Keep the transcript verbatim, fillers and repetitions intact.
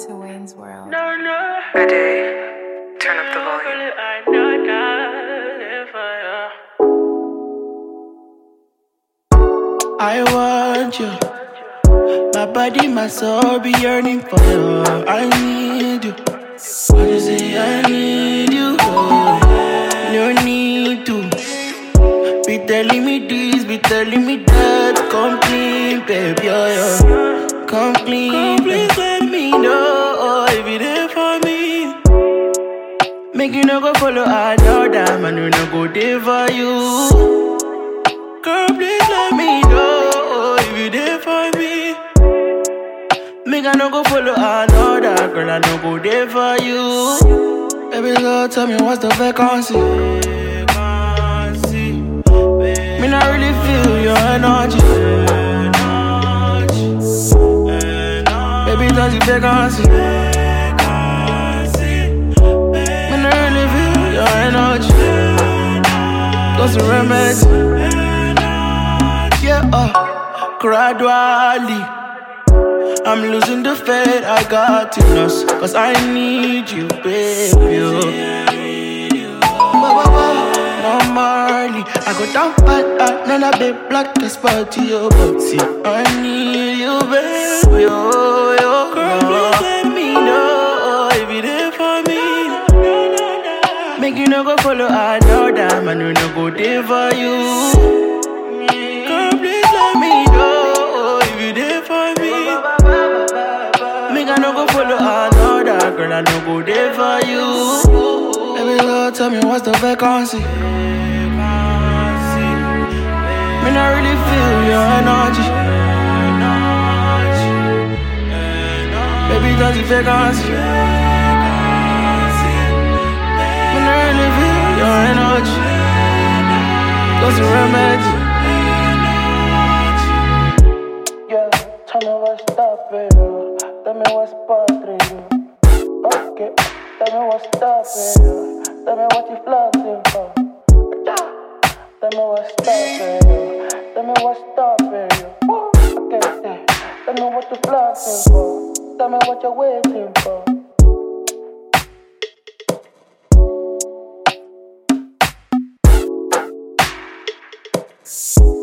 to Wayne's World. No, no. Ade, turn up the volume. I know that if I, I want you. My body, my soul be yearning for you. I need you. What you say? I need you. Oh, no need to be telling me this, be telling me that. Come clean, baby, oh, yeah. Come clean, Come please let me know if you there for me. Make you no go follow another man, you no go there for you. Girl, please let me know if you there for me. Make I no go follow another girl, I no go there for you. Baby girl, tell me what's the vacancy? Vacancy. Me not really feel your energy. Energy. Baby, does it vacancy? Vacancy. Me not really feel your energy. Got some remedy. Yeah, uh, gradually I'm losing the faith I got in us, cause I need you, baby. Normally, I go down bad, and I be black, that's part to you. But see, I need you, baby. Oh, oh, girl, please let me know if you there for me. Make you no go follow another man, you no go there for you. Girl, please let me know if you there for me. Make I no go follow another girl, I no go there for you. Baby girl, tell me what's the vacancy? Me not really feel your energy. Baby, does it vacancy? Me not really feel your energy. Does it remedy? Yeah, tell me what's stopping you. Tell me what's bothering you. Okay, tell me what's stopping you. Tell me what you flirting for. Tell me what's stopping you. Tell me what's stopping you. Okay, yeah. Tell me what you flirting for. Tell me what you're waiting for.